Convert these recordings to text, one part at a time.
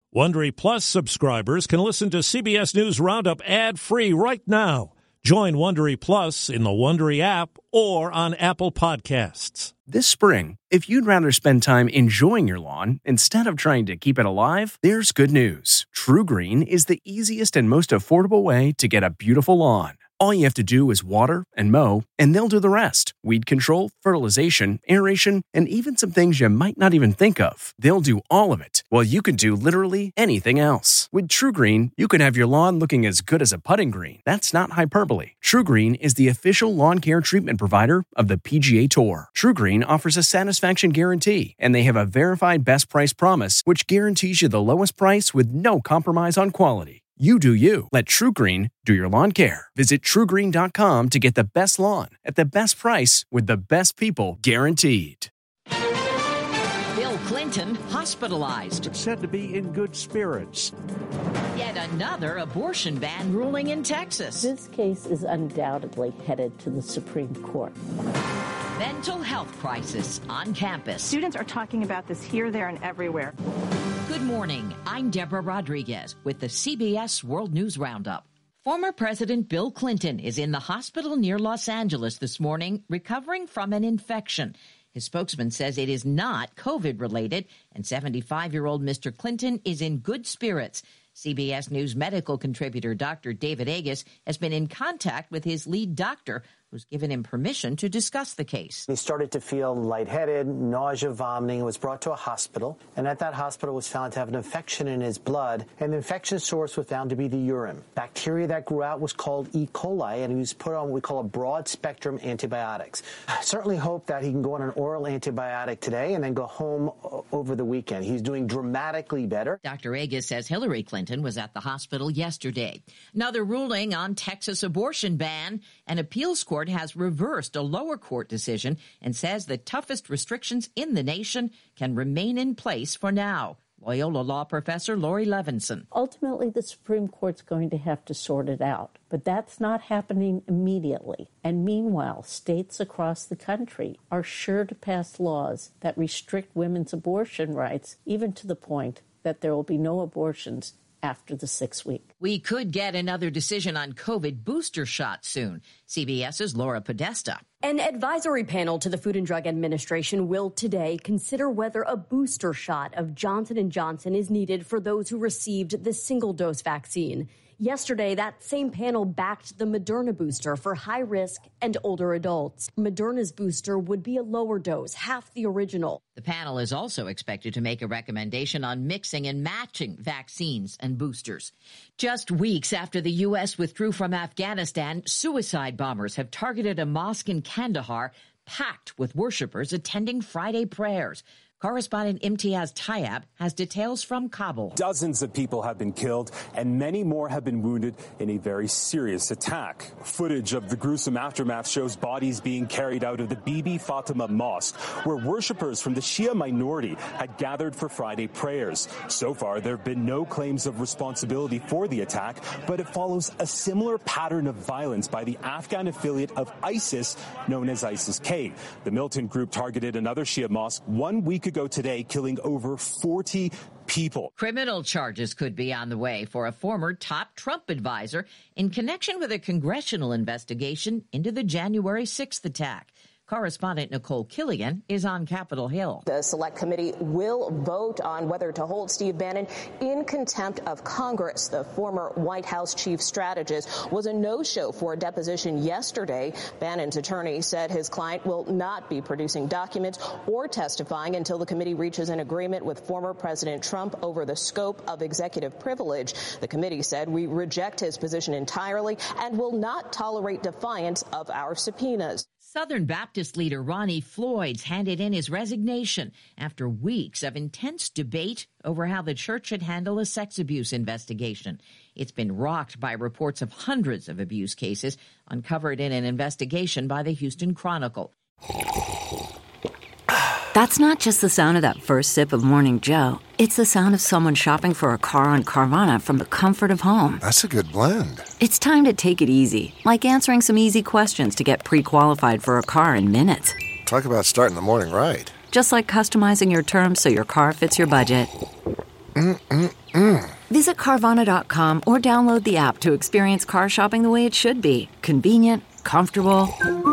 Wondery Plus subscribers can listen to CBS News Roundup ad-free right now. Join Wondery Plus in the Wondery app or on Apple Podcasts. This spring, if you'd rather spend time enjoying your lawn instead of trying to keep it alive, there's good news. True Green is the easiest and most affordable way to get a beautiful lawn. All you have to do is water and mow, and they'll do the rest. Weed control, fertilization, aeration, and even some things you might not even think of. They'll do all of it, while you can do literally anything else. With True Green, you can have your lawn looking as good as a putting green. That's not hyperbole. True Green is the official lawn care treatment provider of the PGA Tour. True Green offers a satisfaction guarantee, and they have a verified best price promise, which guarantees you the lowest price with no compromise on quality. You do you. Let True Green do your lawn care. Visit TrueGreen.com to get the best lawn at the best price with the best people guaranteed. Bill Clinton hospitalized. Said to be in good spirits. Yet another abortion ban ruling in Texas. This case is undoubtedly headed to the Supreme Court. Mental health crisis on campus. Students are talking about this here, there, and everywhere. Good morning. I'm Deborah Rodriguez with the CBS World News Roundup. Former President Bill Clinton is in the hospital near Los Angeles this morning, recovering from an infection. His spokesman says it is not COVID-related, and 75-year-old Mr. Clinton is in good spirits. CBS News medical contributor Dr. David Agus has been in contact with his lead doctor, who's given him permission to discuss the case. He started to feel lightheaded, nausea, vomiting, was brought to a hospital, and at that hospital was found to have an infection in his blood, and the infection source was found to be the urine. Bacteria that grew out was called E. coli, and he was put on what we call a broad-spectrum antibiotics. I certainly hope that he can go on an oral antibiotic today and then go home over the weekend. He's doing dramatically better. Dr. Agus says Hillary Clinton was at the hospital yesterday. Another ruling on Texas abortion ban. An appeals court has reversed a lower court decision and says the toughest restrictions in the nation can remain in place for now. Loyola Law professor Lori Levinson. Ultimately, the Supreme Court's going to have to sort it out, but that's not happening immediately. And meanwhile, states across the country are sure to pass laws that restrict women's abortion rights, even to the point that there will be no abortions after the 6th week. We could get another decision on COVID booster shots soon. CBS's Laura Podesta. An advisory panel to the Food and Drug Administration will today consider whether a booster shot of Johnson & Johnson is needed for those who received the single-dose vaccine. Yesterday, that same panel backed the Moderna booster for high-risk and older adults. Moderna's booster would be a lower dose, half the original. The panel is also expected to make a recommendation on mixing and matching vaccines and boosters. Just weeks after the U.S. withdrew from Afghanistan, suicide bombers have targeted a mosque in Kandahar packed with worshipers attending Friday prayers. Correspondent Imtiaz Tayyab has details from Kabul. Dozens of people have been killed and many more have been wounded in a very serious attack. Footage of the gruesome aftermath shows bodies being carried out of the Bibi Fatima Mosque, where worshippers from the Shia minority had gathered for Friday prayers. So far, there have been no claims of responsibility for the attack, but it follows a similar pattern of violence by the Afghan affiliate of ISIS, known as ISIS-K. The militant group targeted another Shia mosque 1 week ago today, killing over 40 people. Criminal charges could be on the way for a former top Trump advisor in connection with a congressional investigation into the January 6th attack. Correspondent Nicole Killian is on Capitol Hill. The Select Committee will vote on whether to hold Steve Bannon in contempt of Congress. The former White House chief strategist was a no-show for a deposition yesterday. Bannon's attorney said his client will not be producing documents or testifying until the committee reaches an agreement with former President Trump over the scope of executive privilege. The committee said, "We reject his position entirely and will not tolerate defiance of our subpoenas." Southern Baptist leader Ronnie Floyd's handed in his resignation after weeks of intense debate over how the church should handle a sex abuse investigation. It's been rocked by reports of hundreds of abuse cases uncovered in an investigation by the Houston Chronicle. That's not just the sound of that first sip of Morning Joe. It's the sound of someone shopping for a car on Carvana from the comfort of home. That's a good blend. It's time to take it easy, like answering some easy questions to get pre-qualified for a car in minutes. Talk about starting the morning right. Just like customizing your terms so your car fits your budget. Visit Carvana.com or download the app to experience car shopping the way it should be. Convenient, comfortable.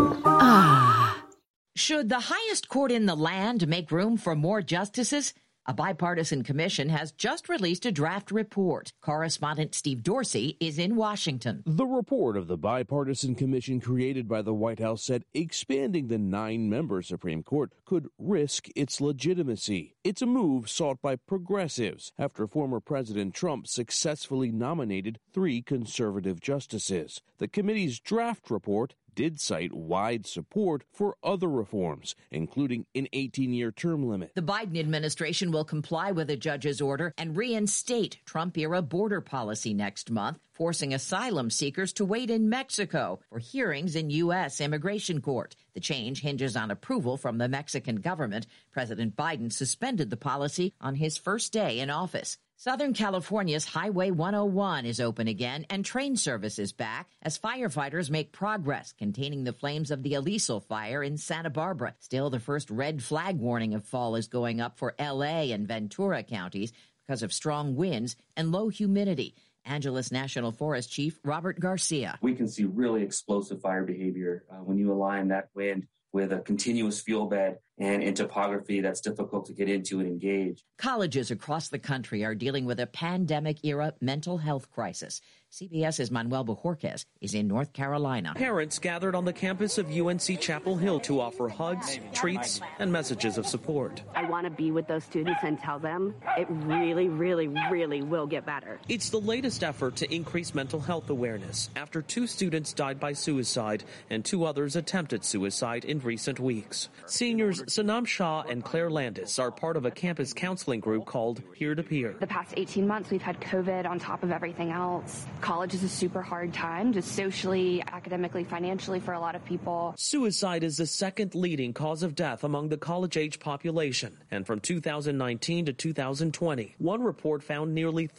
Ah. Should the highest court in the land make room for more justices? A bipartisan commission has just released a draft report. Correspondent Steve Dorsey is in Washington. The report of the bipartisan commission created by the White House said expanding the 9-member Supreme Court could risk its legitimacy. It's a move sought by progressives after former President Trump successfully nominated 3 conservative justices. The committee's draft report did cite wide support for other reforms, including an 18-year term limit. The Biden administration will comply with a judge's order and reinstate Trump-era border policy next month, forcing asylum seekers to wait in Mexico for hearings in U.S. immigration court. The change hinges on approval from the Mexican government. President Biden suspended the policy on his first day in office. Southern California's Highway 101 is open again, and train service is back as firefighters make progress containing the flames of the Aliso fire in Santa Barbara. Still, the first red flag warning of fall is going up for L.A. and Ventura counties because of strong winds and low humidity. Angeles National Forest Chief Robert Garcia. We can see really explosive fire behavior when you align that wind with a continuous fuel bed and in topography that's difficult to get into and engage. Colleges across the country are dealing with a pandemic-era mental health crisis. CBS's Manuel Bojorquez is in North Carolina. Parents gathered on the campus of UNC Chapel Hill to offer hugs, treats, and messages of support. I want to be with those students and tell them it really, really, really will get better. It's the latest effort to increase mental health awareness after 2 students died by suicide and 2 others attempted suicide in recent weeks. Seniors Sanam Shah and Claire Landis are part of a campus counseling group called Peer to Peer. The past 18 months, we've had COVID on top of everything else. College is a super hard time, just socially, academically, financially for a lot of people. Suicide is the second leading cause of death among the college-age population. And from 2019 to 2020, one report found nearly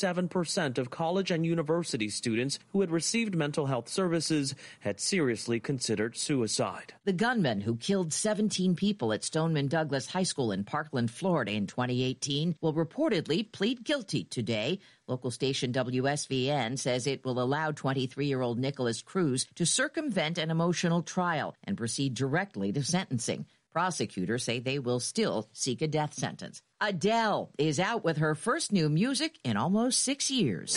37% of college and university students who had received mental health services had seriously considered suicide. The gunman who killed 17 people at Stoneman Douglas High School in Parkland, Florida in 2018 will reportedly plead guilty today. Local station WSVN says it will allow 23-year-old Nicholas Cruz to circumvent an emotional trial and proceed directly to sentencing. Prosecutors say they will still seek a death sentence. Adele is out with her first new music in almost 6 years.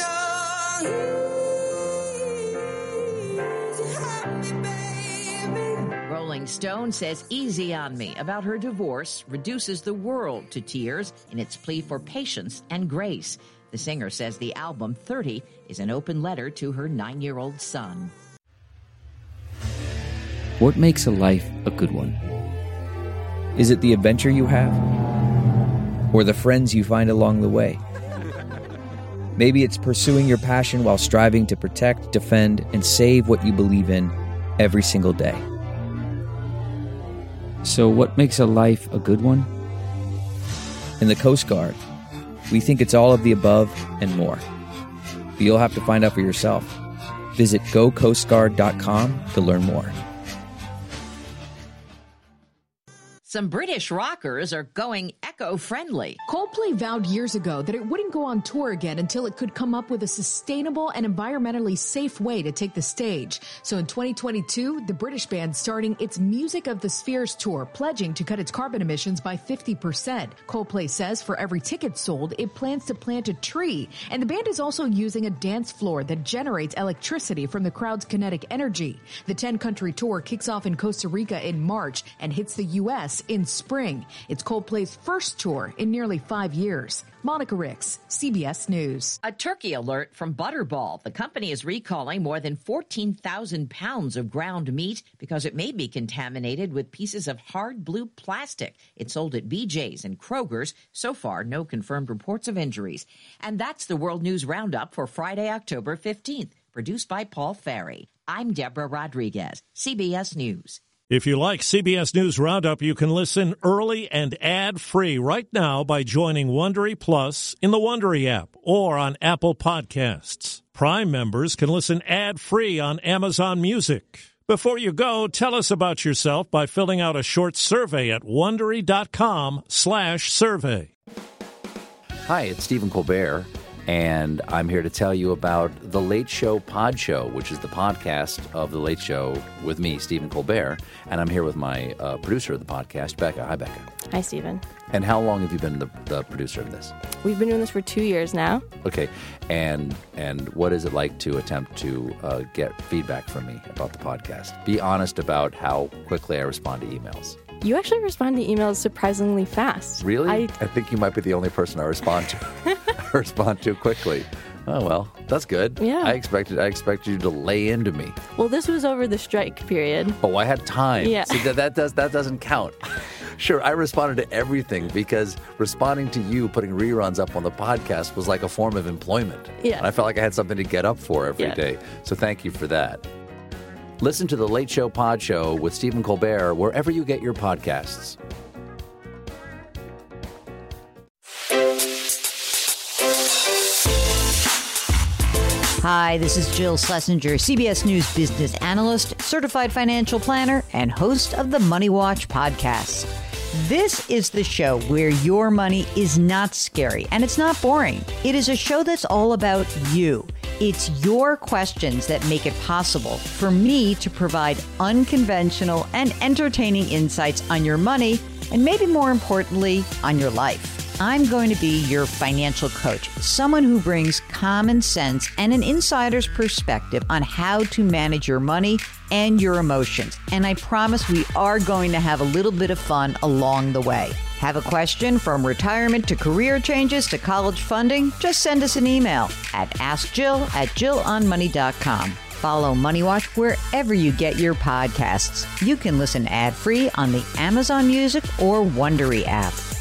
Rolling Stone says Easy on Me about her divorce reduces the world to tears in its plea for patience and grace. The singer says the album 30 is an open letter to her 9-year-old son. What makes a life a good one? Is it the adventure you have? Or the friends you find along the way? Maybe it's pursuing your passion while striving to protect, defend, and save what you believe in every single day. So what makes a life a good one? In the Coast Guard, we think it's all of the above and more. But you'll have to find out for yourself. Visit gocoastguard.com to learn more. Some British rockers are going eco-friendly. Coldplay vowed years ago that it wouldn't go on tour again until it could come up with a sustainable and environmentally safe way to take the stage. So in 2022, the British band starting its Music of the Spheres tour, pledging to cut its carbon emissions by 50%. Coldplay says for every ticket sold, it plans to plant a tree. And the band is also using a dance floor that generates electricity from the crowd's kinetic energy. The 10-country tour kicks off in Costa Rica in March and hits the U.S. in spring. It's Coldplay's first tour in nearly 5 years. Monica Ricks, CBS News. A turkey alert from Butterball. The company is recalling more than 14,000 pounds of ground meat because it may be contaminated with pieces of hard blue plastic. It's sold at BJ's and Kroger's. So far, no confirmed reports of injuries. And that's the World News Roundup for Friday, October 15th. Produced by Paul Ferry. I'm Deborah Rodriguez, CBS News. If you like CBS News Roundup, you can listen early and ad-free right now by joining Wondery Plus in the Wondery app or on Apple Podcasts. Prime members can listen ad-free on Amazon Music. Before you go, tell us about yourself by filling out a short survey at Wondery.com/survey. Hi, it's Stephen Colbert, and I'm here to tell you about The Late Show Pod Show, which is the podcast of The Late Show with me, Stephen Colbert, and I'm here with my producer of the podcast, Becca. Hi, Becca. Hi, Stephen. And how long have you been the producer of this? We've been doing this for 2 years now. Okay, and what is it like to attempt to get feedback from me about the podcast? Be honest about how quickly I respond to emails. You actually respond to emails surprisingly fast. Really? I think you might be the only person I respond to quickly. Oh, well, that's good. Yeah. I expected you to lay into me. Well, this was over the strike period. Oh, I had time. Yeah. See, that doesn't count. Sure, I responded to everything because responding to you putting reruns up on the podcast was like a form of employment. Yeah. And I felt like I had something to get up for every day. So thank you for that. Listen to The Late Show Pod Show with Stephen Colbert wherever you get your podcasts. Hi, this is Jill Schlesinger, CBS News business analyst, certified financial planner, and host of the Money Watch podcast. This is the show where your money is not scary and it's not boring. It is a show that's all about you. It's your questions that make it possible for me to provide unconventional and entertaining insights on your money and maybe more importantly, on your life. I'm going to be your financial coach, someone who brings common sense and an insider's perspective on how to manage your money and your emotions. And I promise we are going to have a little bit of fun along the way. Have a question from retirement to career changes to college funding? Just send us an email at askjill@jillonmoney.com. Follow Money Watch wherever you get your podcasts. You can listen ad-free on the Amazon Music or Wondery app.